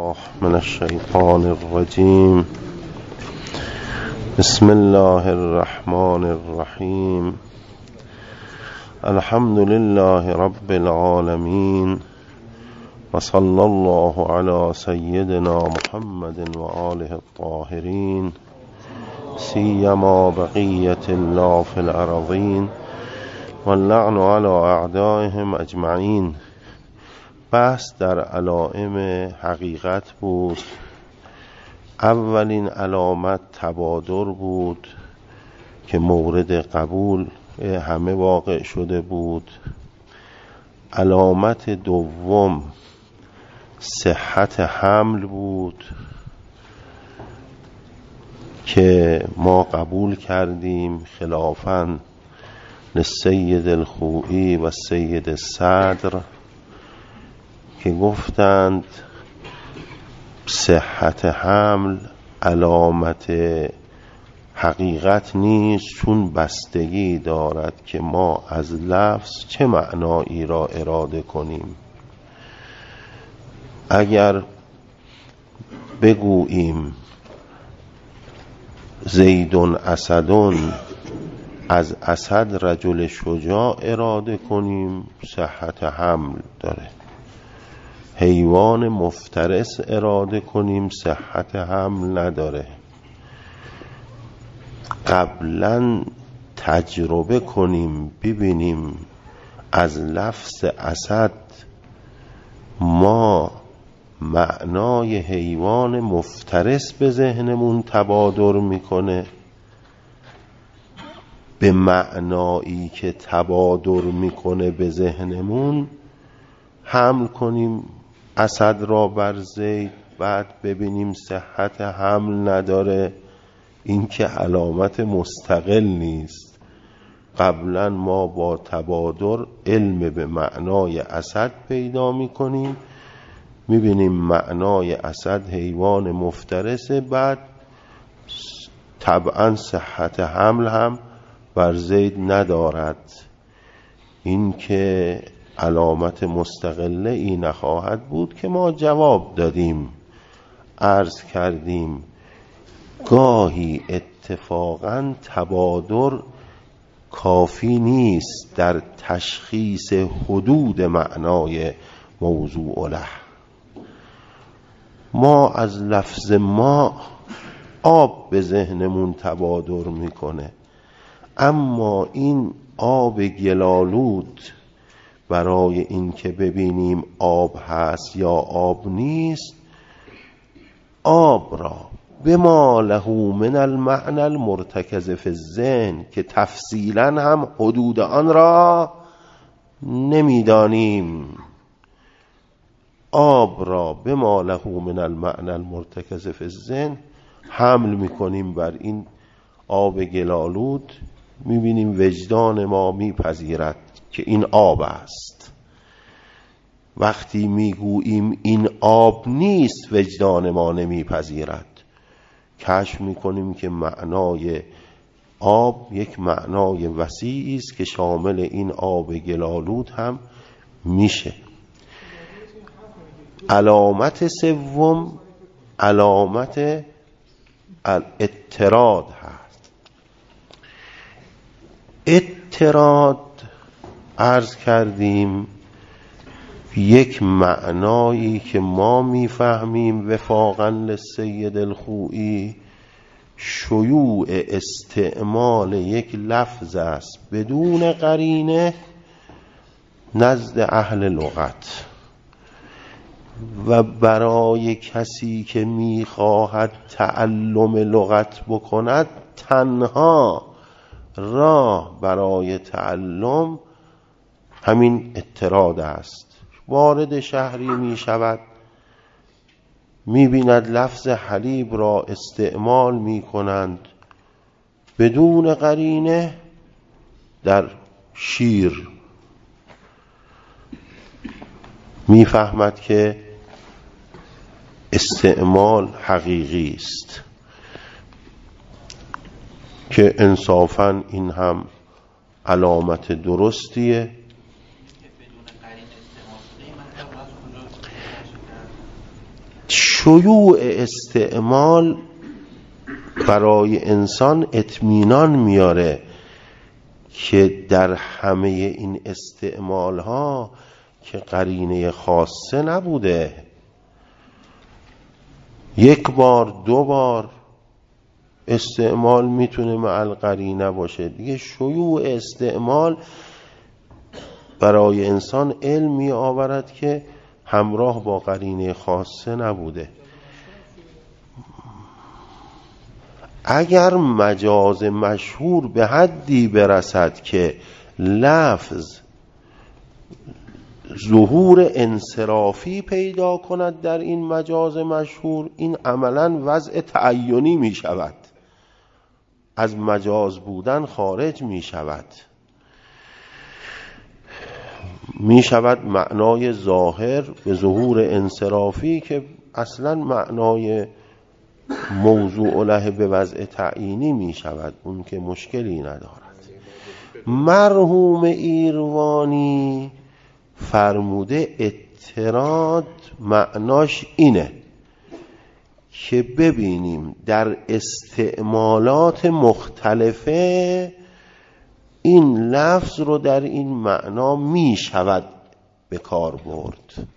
بالله من الشیطان الرجیم. بسم الله الرحمن الرحیم. الحمد لله رب العالمین و صلی الله علی سیدنا محمد و آله الطاهرین سیما بقیة الله فی الارضین واللعن علی اعدائهم اجمعین. بحث در علائم حقیقت بود. اولین علامت تبادر بود که مورد قبول همه واقع شده بود. علامت دوم صحت حمل بود که ما قبول کردیم خلافاً للسید الخوئی و سید صدر که گفتند صحت حمل علامت حقیقت نیست، چون بستگی دارد که ما از لفظ چه معنایی را اراده کنیم. اگر بگوییم زیدون اسدون، از اسد رجل شجاع اراده کنیم، صحت حمل داره. حیوان مفترس اراده کنیم، صحت حمل نداره. قبلا تجربه کنیم ببینیم از لفظ اسد ما معنای حیوان مفترس به ذهنمون تبادر میکنه، به معنایی که تبادر میکنه به ذهنمون حمل کنیم اسد را بر زید، بعد ببینیم صحت حمل نداره. این که علامت مستقل نیست. قبلا ما با تبادر علم به معنای اسد پیدا میکنیم، میبینیم معنای اسد حیوان مفترسه، بعد طبعا صحت حمل هم بر زید ندارد. این که علامت مستقله ای نخواهد بود که ما جواب دادیم، عرض کردیم گاهی اتفاقا تبادر کافی نیست در تشخیص حدود معنای موضوع له. ما از لفظ ما آب به ذهنمون تبادر میکنه، اما این آب گلالود برای این که ببینیم آب هست یا آب نیست، آب را بما له من المعنى المرتکز فی الذهن که تفصیلا هم حدود آن را نمیدانیم، آب را بما له من المعنى المرتکز فی الذهن حمل میکنیم بر این آب گلالود، میبینیم وجدان ما میپذیرد که این آب است. وقتی میگوییم این آب نیست، وجدان ما نمیپذیرد. کشف میکنیم که معنای آب یک معنای وسیعی است که شامل این آب گلالود هم میشه. علامت سوم علامت الاضطراد هست. اضطراد عرض کردیم یک معنایی که ما میفهمیم وفاقا للسید الخوئی شیوع استعمال یک لفظ است بدون قرینه نزد اهل لغت، و برای کسی که میخواهد تعلم لغت بکند تنها راه برای تعلم همین اضطراد است. وارد شهری می شود، می بیند لفظ حلیب را استعمال می کنند بدون قرینه در شیر، می فهمد که استعمال حقیقی است، که انصافاً این هم علامت درستیه. شیوع استعمال برای انسان اطمینان میاره که در همه این استعمال ها که قرینه خاصه نبوده، یک بار دو بار استعمال میتونه مع القرینه باشه دیگه. شیوع استعمال برای انسان علم می آورد که همراه با قرینه خاصه نبوده. اگر مجاز مشهور به حدی برسد که لفظ ظهور انصرافی پیدا کند در این مجاز مشهور، این عملاً وضع تعینی می شود، از مجاز بودن خارج می شود، می شود معنای ظاهر به ظهور انصرافی که اصلاً معنای موضوع له به وضع تعیینی می شود، اون که مشکلی ندارد. مرحوم ایروانی فرموده اطراد معناش اینه که ببینیم در استعمالات مختلفه این لفظ رو در این معنا می شود به کار برد.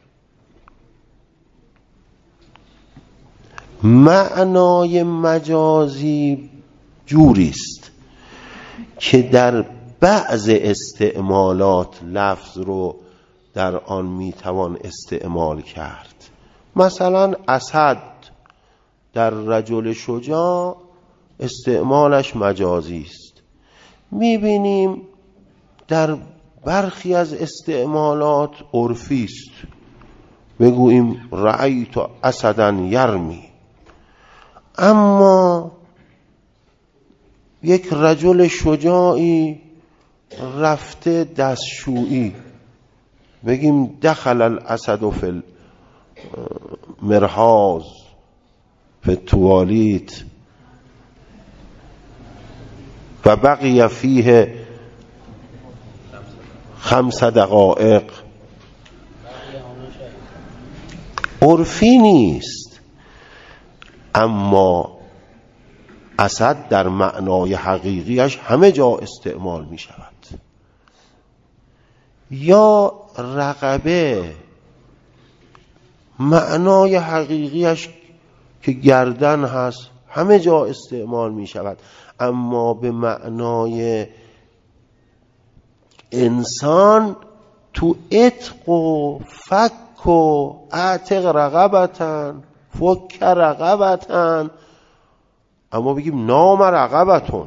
معنای مجازی جوریست که در بعض استعمالات لفظ رو در آن میتوان استعمال کرد. مثلا اسد در رجل شجاع استعمالش مجازی است. میبینیم در برخی از استعمالات عرفی است، بگوییم رأیت اسدا یرمی، اما یک رجل شجاعی رفته دستشویی، بگیم دخل الاسد فی المرحاض فی التوالیت و بقی فیه 5 دقایق. عرفی نیست، اما اسد در معنای حقیقیش همه جا استعمال می شود. یا رقبه معنای حقیقیش که گردن هست همه جا استعمال می شود، اما به معنای انسان تو عتق و فک و اعتق رقبتن فک رقبتن، اما بگیم نام رقبتون،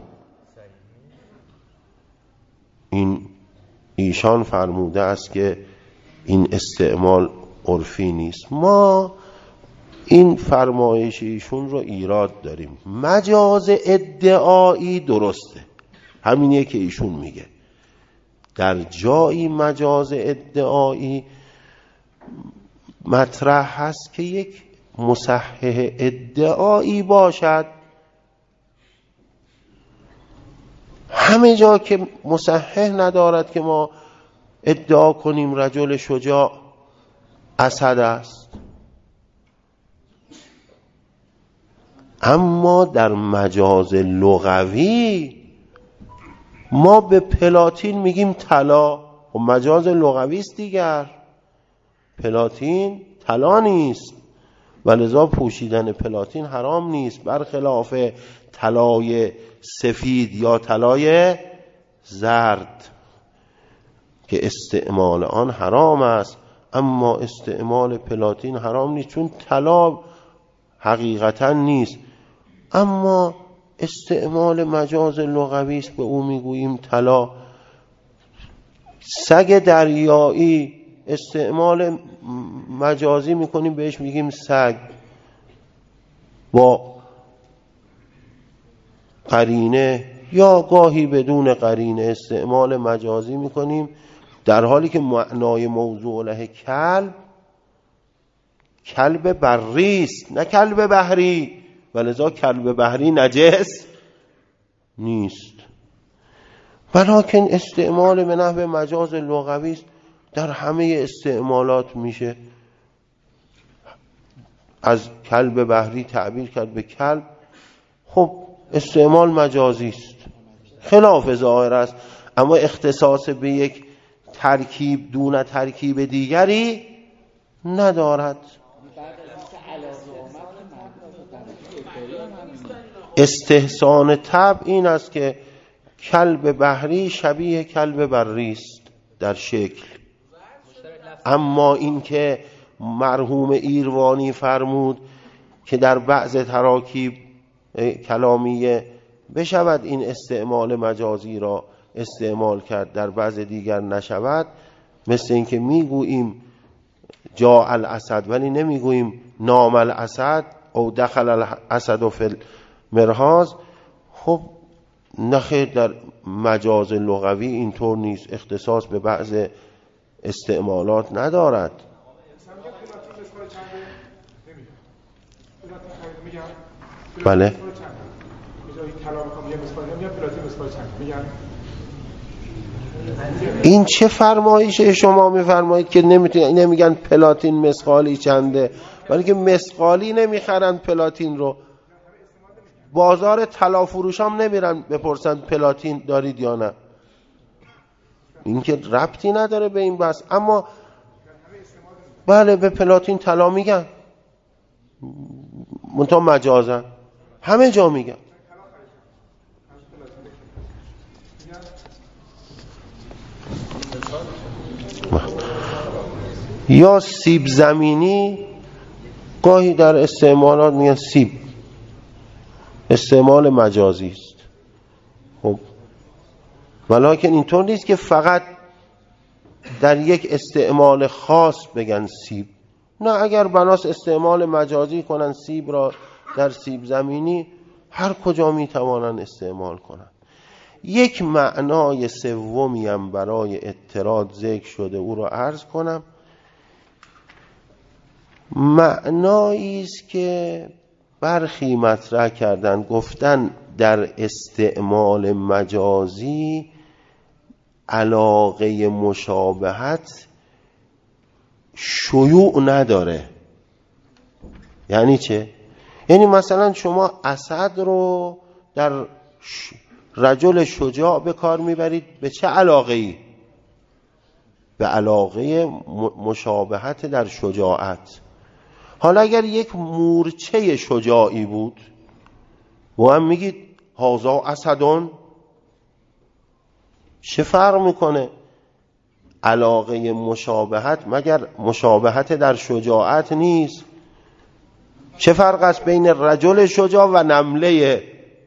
این ایشان فرموده است که این استعمال عرفی نیست. ما این فرمایش ایشون رو ایراد داریم. مجاز ادعایی درسته، همینیه که ایشون میگه. در جایی مجاز ادعایی مطرح هست که یک مصحح ادعایی باشد، همه جا که مصحح ندارد که ما ادعا کنیم رجل شجاع اسد است. اما در مجاز لغوی ما به پلاتین میگیم طلا، و مجاز لغوی است دیگر، پلاتین طلا نیست و لذا پوشیدن پلاتین حرام نیست، برخلاف طلای سفید یا طلای زرد که استعمال آن حرام است، اما استعمال پلاتین حرام نیست چون طلا حقیقتا نیست. اما استعمال مجاز لغوی است، به او میگوییم طلا. سگ دریایی استعمال مجازی میکنیم، بهش میگیم سگ، با قرینه یا گاهی بدون قرینه استعمال مجازی میکنیم، در حالی که معنای موضوع له کلب بری است نه کلب بحری، ولذا کلب بحری نجس نیست. ولکن استعمال به نحو مجاز لغوی است، در همه استعمالات میشه. از کلب بحری تعبیر کرد به کلب. خب استعمال مجازی است، خلاف ظاهر است، اما اختصاص به یک ترکیب دون ترکیب دیگری ندارد. استحسان طبع این است که کلب بحری شبیه کلب بری است در شکل، اما این که مرحوم ایروانی فرمود که در بعض تراکیب کلامیه بشود این استعمال مجازی را استعمال کرد، در بعض دیگر نشود، مثل این که میگوییم جاء الاسد ولی نمیگوییم نام الاسد او دخل الاسد فی المرحاض. خب نخیر، در مجاز لغوی اینطور نیست، اختصاص به بعض استعمالات ندارد. بله این چه فرمایشه شما میفرمایید که نمیگن پلاتین مسقالی چنده، ولی که مسقالی نمیخرن پلاتین رو. بازار طلا فروشام نمیرن بپرسن پلاتین دارید یا نه، این که ربطی نداره به این بحث. اما بله به پلاتین طلا میگن، منتها مجازن، همه جا میگن. یا سیب زمینی گاهی در استعمالات میگن سیب، استعمال مجازی است. خب ولیکن اینطور نیست که فقط در یک استعمال خاص بگن سیب، نه، اگر بناس استعمال مجازی کنن سیب را در سیب زمینی هر کجا میتوانن استعمال کنن. یک معنای سومی هم برای اطراد ذکر شده، او را عرض کنم. معنایی است که برخی مطرح کردن، گفتن در استعمال مجازی علاقه مشابهت شیوع نداره. یعنی چه؟ یعنی مثلا شما اسد رو در رجل شجاع به کار میبرید، به چه علاقه ای؟ به علاقه مشابهت در شجاعت. حالا اگر یک مورچه شجاعی بود و هم میگید هازا اسدون، چه فرق میکنه؟ علاقه مشابهت مگر مشابهت در شجاعت نیست؟ چه فرق است بین رجل شجاع و نمله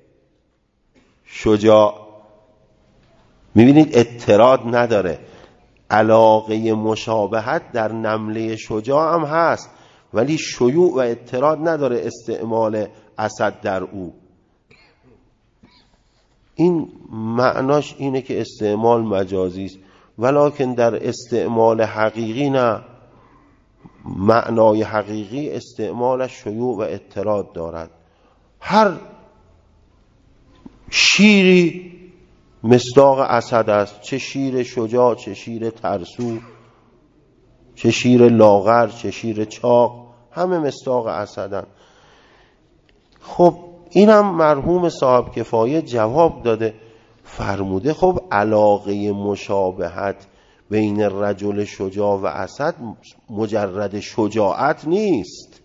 شجاع؟ میبینید اضطراد نداره. علاقه مشابهت در نمله شجاع هم هست، ولی شیوع و اضطراد نداره استعمال اسد در او. این معناش اینه که استعمال مجازی است، ولکن در استعمال حقیقی نه. معنای حقیقی استعمالش شیوع و اضطراد دارد. هر شیری مصداق اسد است، چه شیر شجاع، چه شیر ترسو، چه شیر لاغر، چه شیر چاق، همه مصداق اسدن. خب اینم مرحوم صاحب کفایه جواب داده، فرموده خب علاقه مشابهت بین رجل شجاع و اسد مجرد شجاعت نیست،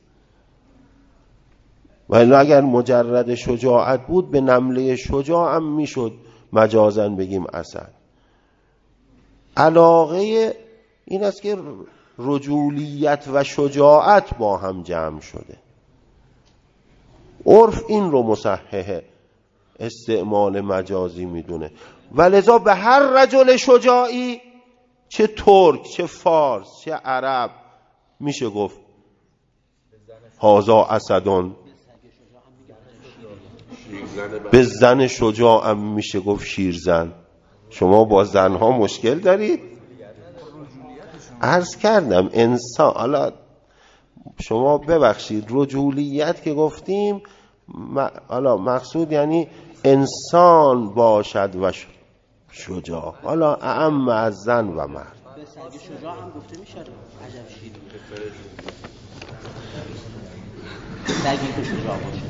ولی اگر مجرد شجاعت بود به نمله شجاع هم میشد مجازاً بگیم اسد. علاقه این است که رجولیت و شجاعت با هم جمع شده. عرف این رو مصحح استعمال مجازی میدونه، ولذا به هر رجل شجاعی، چه ترک، چه فارس، چه عرب، میشه گفت هازا اسدون. به زن شجاع هم میشه گفت شیرزن. شما با زنها مشکل دارید؟ عرض کردم انسان، حالا شما ببخشید رجولیت که گفتیم، حالا مقصود یعنی انسان باشد و شجاع، حالا اعم از زن و مرد. به سگ شجاع هم گفته میشه عجب شیر. درگیر تو شجاع باشه.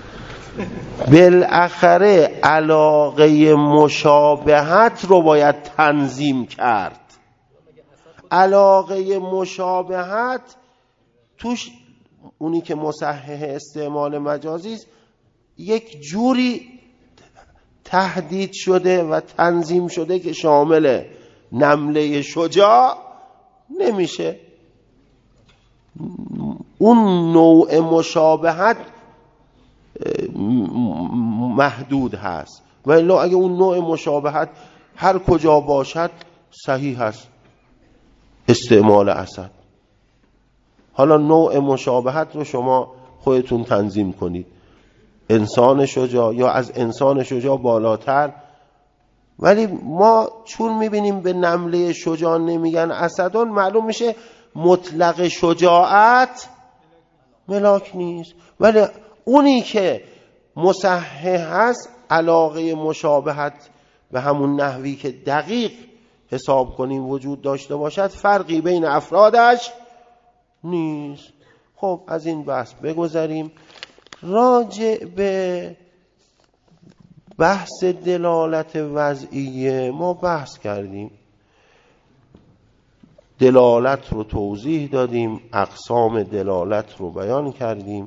بالاخره علاقه مشابهت رو باید تنظیم کرد. علاقه مشابهت توش اونی که مصحح استعمال مجازی است یک جوری تهدید شده و تنظیم شده که شامل نمله شجاع نمیشه. اون نوع مشابهت محدود هست، ولی اگه اون نوع مشابهت هر کجا باشد صحیح هست استعمال اسد. حالا نوع مشابهت رو شما خودتون تنظیم کنید، انسان شجاع یا از انسان شجاع بالاتر. ولی ما چون میبینیم به نمله شجاع نمیگن اسدان، معلوم میشه مطلق شجاعت ملاک نیست. ولی اونی که مصحح هست علاقه مشابهت به همون نحوی که دقیق حساب کنیم وجود داشته باشد فرقی بین افرادش نیست. خب از این بحث بگذریم. راجع به بحث دلالت وضعیه ما بحث کردیم، دلالت رو توضیح دادیم، اقسام دلالت رو بیان کردیم.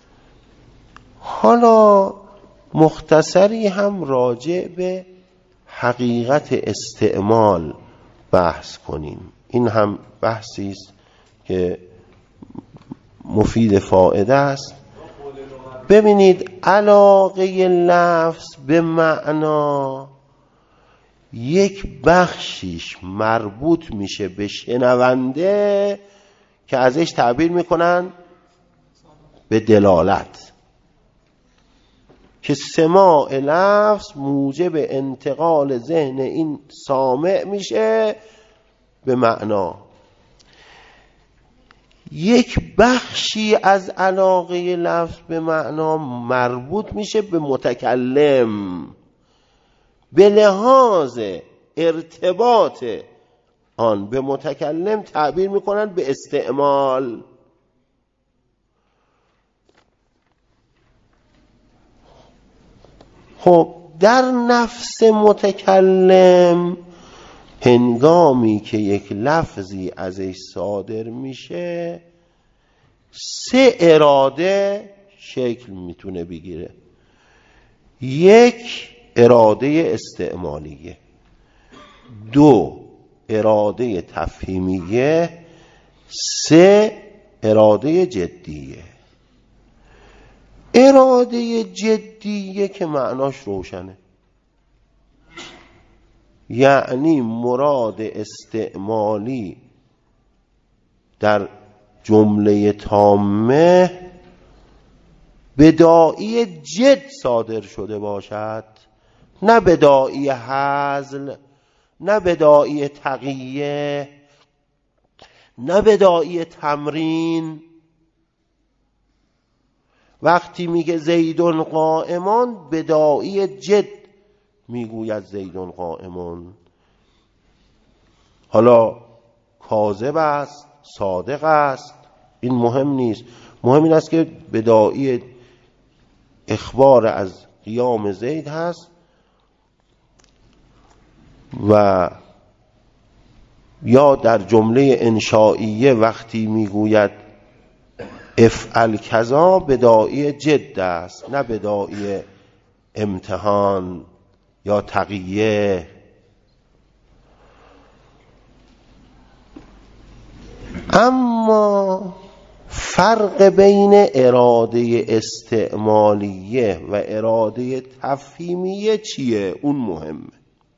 حالا مختصری هم راجع به حقیقت استعمال بحث کنیم. این هم بحثی است که مفید فایده است. ببینید علاقه لفظ به معنا یک بخشیش مربوط میشه به شنونده که ازش تعبیر میکنن به دلالت، که سماع لفظ موجب انتقال ذهن این سامع میشه به معنا. یک بخشی از علاقه لفظ به معنا مربوط میشه به متکلم به لحاظ ارتباط آن به متکلم تعبیر میکنن به استعمال. خب در نفس متکلم هنگامی که یک لفظی ازش صادر میشه 3 اراده شکل میتونه بگیره. 1 اراده استعمالیه، 2 اراده تفهیمیه، 3 اراده جدیه. اراده جدیه که معناش روشنه، یعنی مراد استعمالی در جمله تامه بداعی جد صادر شده باشد، نه بداعی هزل، نه بداعی تقیه، نه بداعی تمرین. وقتی میگه زیدون قائمان بداعی جد میگوید زیدون قائمان. حالا کاذب است، صادق است، این مهم نیست. مهم این است که بداعی اخبار از قیام زید هست و یا در جمله انشائیه وقتی میگوید افعل کذا بداعی جد است، نه بداعی امتحان یا تقیه. اما فرق بین اراده استعمالیه و اراده تفهیمیه چیه؟ اون مهمه.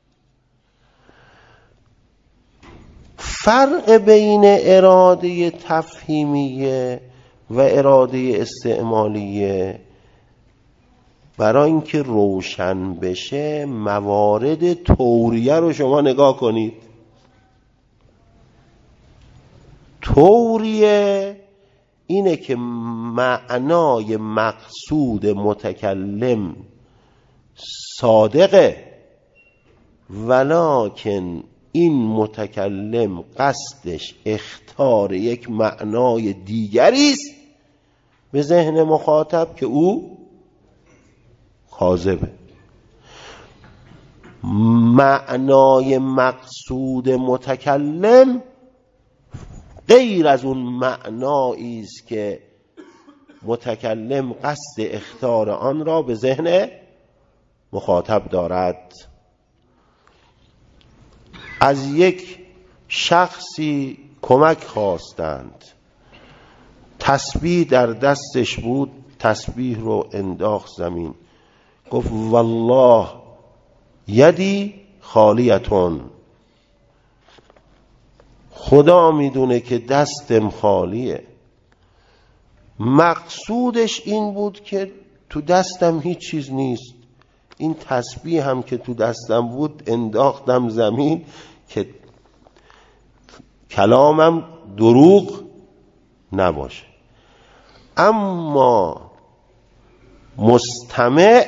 فرق بین اراده تفهیمیه و اراده استعمالیه برای اینکه روشن بشه موارد توریه رو شما نگاه کنید. توریه اینه که معنای مقصود متکلم صادقه، ولکن این متکلم قصدش اختیار یک معنای دیگری است به ذهن مخاطب که او کاذبه. معنای مقصود متکلم غیر از اون معنایی است که متکلم قصد اخطار آن را به ذهن مخاطب دارد. از یک شخصی کمک خواستند، تسبیح در دستش بود، تسبیح رو انداخت زمین، گفت والله یدی خالیتون، خدا میدونه که دستم خالیه. مقصودش این بود که تو دستم هیچ چیز نیست، این تسبیح هم که تو دستم بود انداختم زمین که کلامم دروغ نباشه. اما مستمع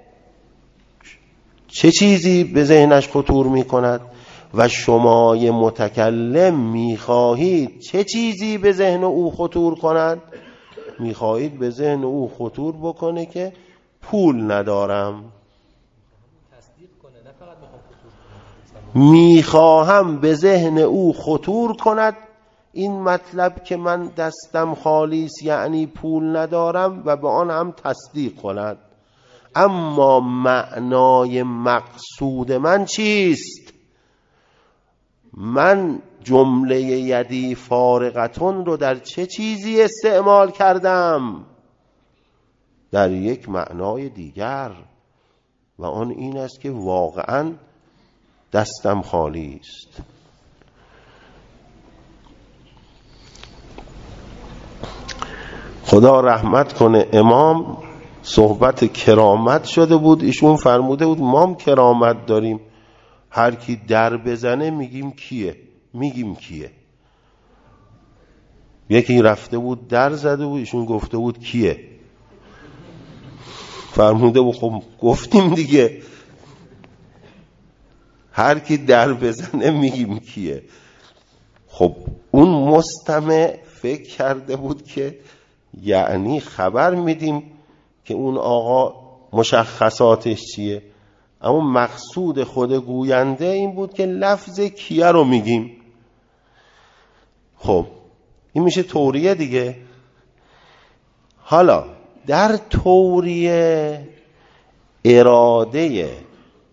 چه چیزی به ذهنش خطور می کند و شمای متکلم می خواهید چه چیزی به ذهن او خطور کند؟ می خواهید به ذهن او خطور بکنه که پول ندارم، می خواهم به ذهن او خطور کند این مطلب که من دستم خالی است یعنی پول ندارم و به آن هم تصدیق کند. اما معنای مقصود من چیست؟ من جمله یدی فارغتون رو در چه چیزی استعمال کردم؟ در یک معنای دیگر، و آن این است که واقعا دستم خالی است. خدا رحمت کنه، امام صحبت کرامت شده بود، ایشون فرموده بود ما هم کرامت داریم، هر کی در بزنه میگیم کیه. یکی رفته بود در زده بود، ایشون گفته بود کیه؟ فرموده بود خب گفتیم دیگه، هر کی در بزنه میگیم کیه. خب اون مستمع فکر کرده بود که یعنی خبر میدیم که اون آقا مشخصاتش چیه، اما مقصود خود گوینده این بود که لفظ کیه رو میگیم. خب این میشه توریه دیگه. حالا در توریه اراده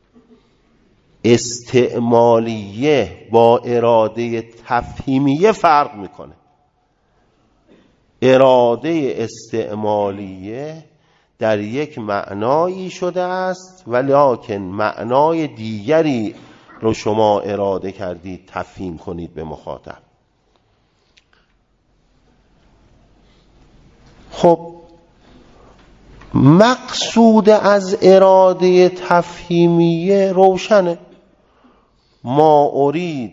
استعمالیه با اراده تفهیمیه فرق میکنه. اراده استعمالیه در یک معنایی شده است ولکن معنای دیگری رو شما اراده کردید تفهیم کنید به مخاطب. خب مقصود از اراده تفهیمیه روشنه، ما ارید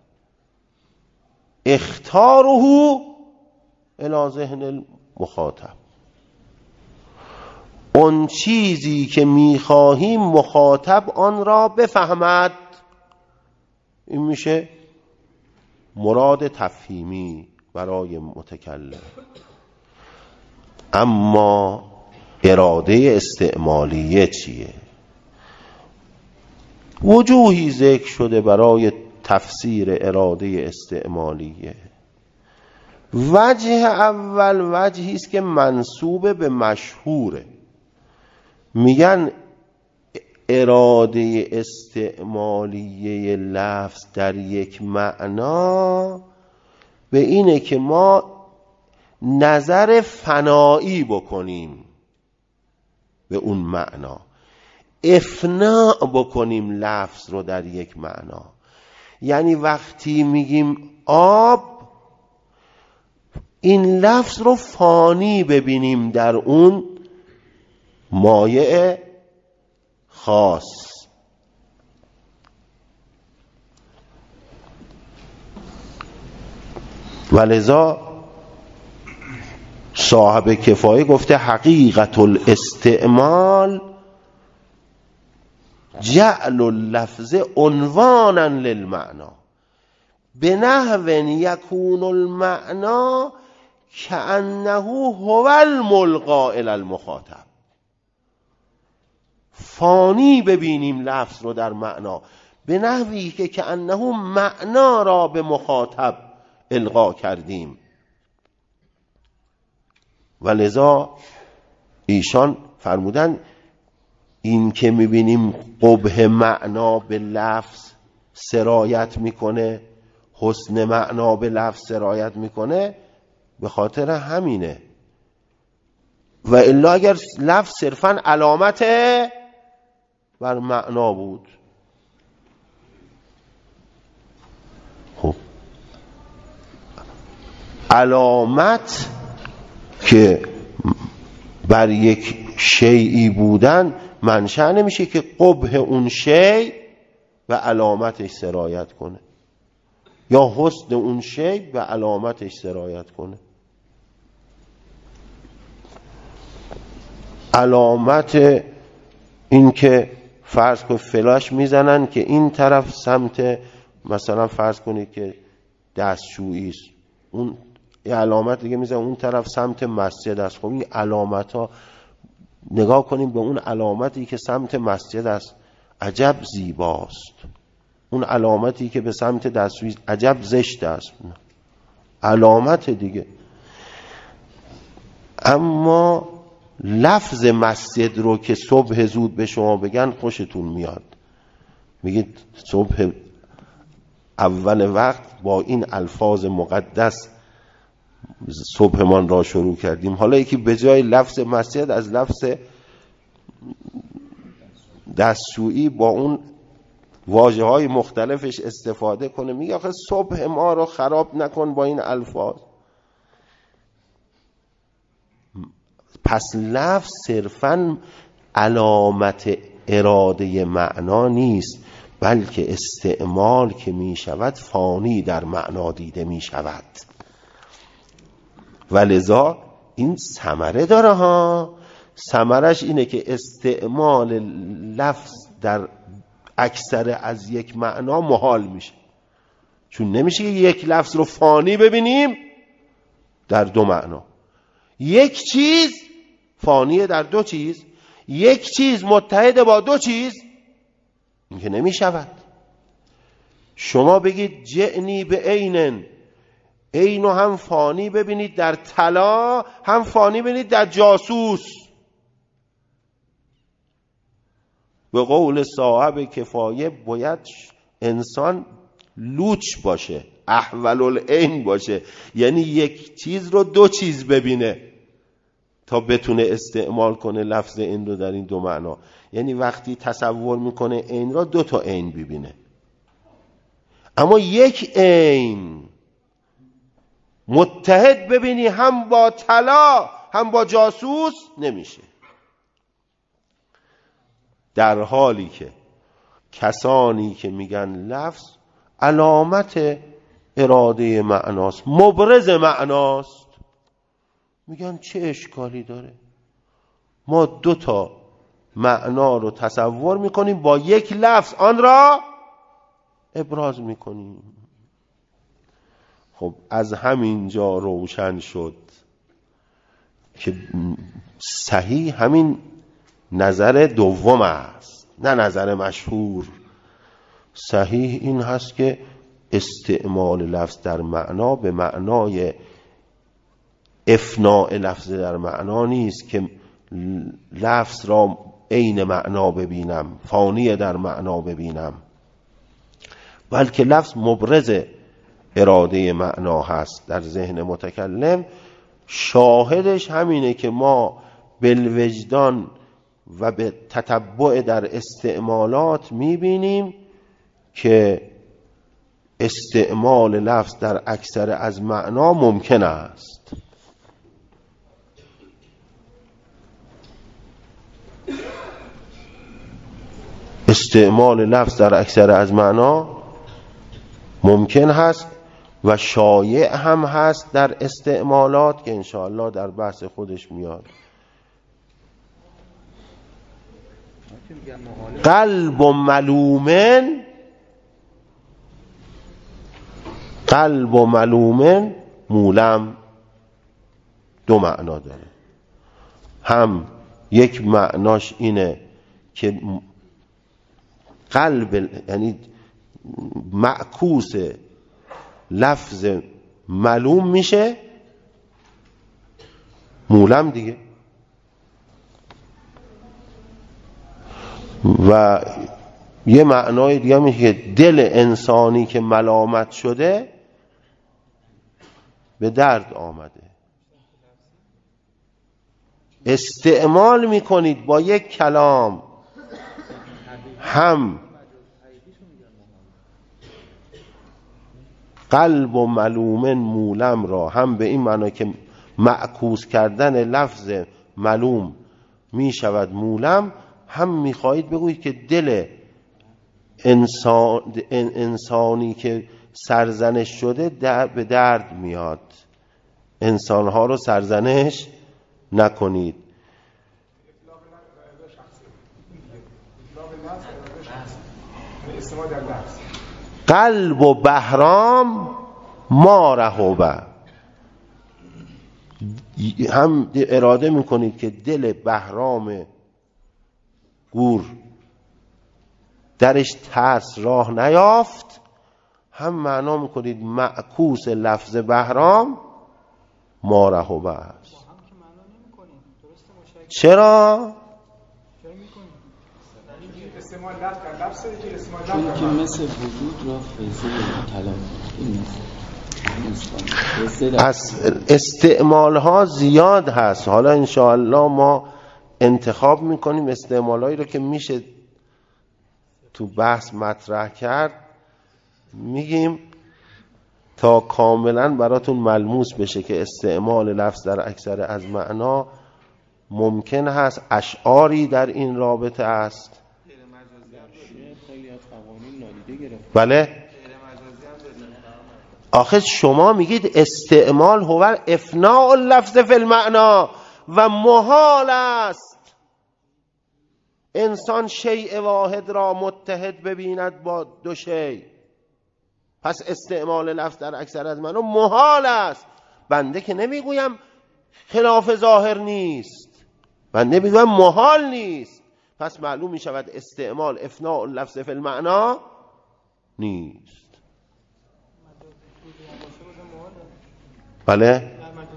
اختاره الی ذهن المخاطب، اون چیزی که میخواهیم مخاطب آن را بفهمد، این میشه مراد تفهیمی برای متکلم. اما اراده استعمالیه چیه؟ وجوهی ذکر شده برای تفسیر اراده استعمالیه. وجه اول وجهی است که منسوب به مشهوره، میگن اراده استعمالیه لفظ در یک معنا به اینه که ما نظر فنایی بکنیم به اون معنا، افناء بکنیم لفظ رو در یک معنا. یعنی وقتی میگیم آب، این لفظ رو فانی ببینیم در اون مایع خاص. ولذا صاحب کفایه گفته حقیقت الاستعمال جعل اللفظ عنوانا للمعنا به نحو یکون المعنا کأنه هو الملقا الی المخاطب. فانی ببینیم لفظ رو در معنا به نحوی که کأنه معنا را به مخاطب القا کردیم. و لذا ایشان فرمودن این که میبینیم قبح معنا به لفظ سرایت میکنه، حسن معنا به لفظ سرایت میکنه، به خاطر همینه. و الا اگر لفظ صرفا علامت بر معنا بود، خب علامت که بر یک شیئی بودن منشأ نمیشه که قبح اون شیء و علامتش سرایت کنه یا حسن اون شیء به علامتش سرایت کنه. علامت این که فرض کن فلاش میزنن که این طرف سمت، مثلا فرض کنید که دستشویی است، اون یه علامت دیگه میزنن اون طرف سمت مسجد است. خب این علامت ها نگاه کنیم به اون علامتی که سمت مسجد است، عجب زیباست. اون علامتی که به سمت دستشویی عجب زشت است، علامت دیگه. اما لفظ مسجد رو که صبح زود به شما بگن خوشتون میاد، میگید صبح اول وقت با این الفاظ مقدس صبحمان را شروع کردیم. حالا یکی به جای لفظ مسجد از لفظ دستشویی با اون واژه های مختلفش استفاده کنه، میگه آخه صبح ما رو خراب نکن با این الفاظ. پس لفظ صرفاً علامت اراده معنا نیست، بلکه استعمال که می شود فانی در معنا دیده می شود. ولذا این ثمره داره ها. ثمرش اینه که استعمال لفظ در اکثر از یک معنا محال میشه، چون نمیشه یک لفظ رو فانی ببینیم در دو معنا. یک چیز فانیه در دو چیز، یک چیز متحد با دو چیز، این که نمی شود. شما بگید جئنی به عینن، عینو هم فانی ببینید در طلا، هم فانی ببینید در جاسوس. به قول صاحب کفایه باید انسان لوچ باشه، احول العین باشه، یعنی یک چیز رو دو چیز ببینه تا بتونه استعمال کنه لفظ این رو در این دو معنا. یعنی وقتی تصور میکنه عین را دو تا عین ببینه. اما یک عین متحد ببینی هم با طلا هم با جاسوس نمیشه. در حالی که کسانی که میگن لفظ علامت اراده معناست، مبرز معناست، میگن چه اشکالی داره؟ ما دو تا معنا رو تصور میکنیم، با یک لفظ آن را ابراز میکنیم. خب از همین جا روشن شد که صحیح همین نظر دوم است، نه نظر مشهور. صحیح این هست که استعمال لفظ در معنا به معنای افناء لفظ در معنا نیست که لفظ را عین معنا ببینم، فانی در معنا ببینم، بلکه لفظ مبرز اراده معنا هست در ذهن متکلم. شاهدش همینه که ما بالوجدان و به تتبع در استعمالات میبینیم که استعمال لفظ در اکثر از معنا ممکن است. استعمال لفظ در اکثر از معنا ممکن هست و شایع هم هست در استعمالات که انشاءالله در بحث خودش میاد. قلب و ملومن مولم. دو معنا داره. هم یک معناش اینه که قلب، یعنی معکوس لفظ معلوم میشه مولم دیگه، و یه معنای دیگه میشه که دل انسانی که ملامت شده به درد آمده. استعمال میکنید با یک کلام هم قلب و ملومن مولم را، هم به این معنی که معکوس کردن لفظ ملوم میشود مولم، هم میخواهید بگویید که دل انسانی که سرزنش شده به درد میاد. انسانها رو سرزنش نکنید. قلب و بهرام ما رهوبه، هم اراده میکنید که دل بهرام گور درش ترس راه نیافت، هم معنا میکنید معکوس لفظ بهرام ما رهوبه است. چرا؟ چون که مثل وجود را فیضه کلام از استعمال ها زیاد هست. حالا انشاءالله ما انتخاب میکنیم استعمال هایی رو که میشه تو بحث مطرح کرد، میگیم تا کاملا براتون ملموس بشه که استعمال لفظ در اکثر از معنا ممکن هست. اشعاری در این رابطه است. بله، آخه شما میگید استعمال هو افناء اللفظ فی المعنا و محال است انسان شیء واحد را متحد ببیند با دو شیء. پس استعمال لفظ در اکثر از معنا محال است. بنده که نمیگویم خلاف ظاهر نیست، بنده میگویم محال نیست. پس معلوم میشود استعمال افناء اللفظ فی المعنا نیست. بله،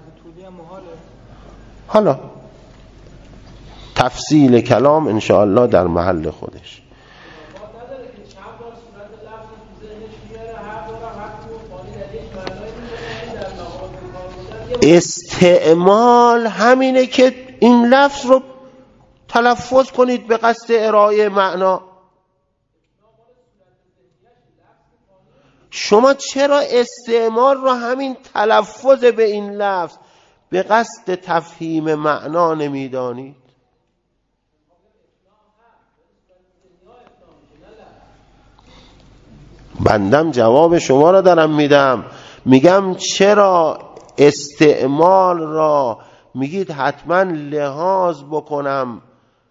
حالا تفصیل کلام انشاءالله در محل خودش. استعمال همینه که این لفظ رو تلفظ کنید به قصد ارائه معنا. شما چرا استعمال رو همین تلفظ به این لفظ به قصد تفهیم معنا نمیدانید؟ بندم جواب شما را دارم میدم. میگم چرا استعمال را میگید حتما لحاظ بکنم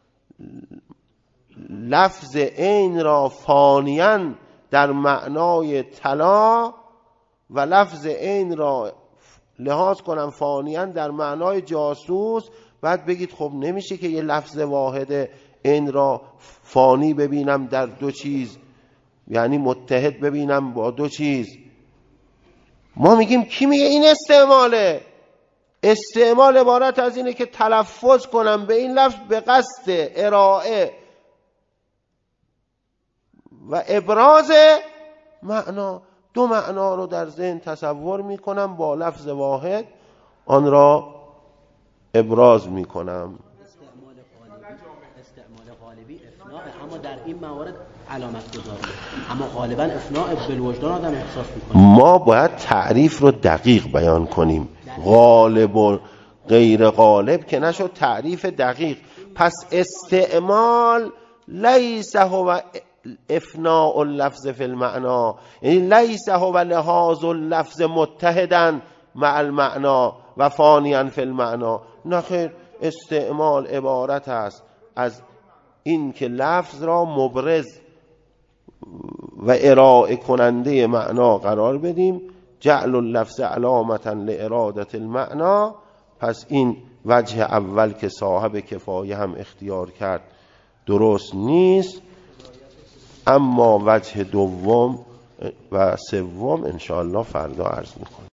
لفظ عین را فانیاً در معنای طلا و لفظ عین را لحاظ کنم فانیاً در معنای جاسوس، بعد بگید خب نمیشه که یه لفظ واحد عین را فانی ببینم در دو چیز، یعنی متحد ببینم با دو چیز. ما میگیم کی میگه این استعماله؟ استعمال عبارت از اینه که تلفظ کنم به این لفظ به قصد ارائه و ابراز معنا. دو معنا رو در ذهن تصور میکنم، با لفظ واحد آن را ابراز میکنم. استعمال غالبی افناء، اما در این موارد علامت گذاری، اما غالبا افناء بالوجدان آدم احساس میکنه. ما باید تعریف رو دقیق بیان کنیم. غالب و غیر غالب که نشد تعریف دقیق. پس استعمال لیس هو افناء اللفظ فی المعنا، یعنی لیس هو لحاظ اللفظ متحدا مع المعنا و فانیا فی المعنا. نخیر، استعمال عبارت است از این که لفظ را مبرز و ارائه کننده معنا قرار بدیم. جعل اللفظ علامتا لارادة المعنا پس این وجه اول که صاحب کفایه هم اختیار کرد درست نیست، اما وجه دوم و سوم انشاءالله فردا عرض میکنم.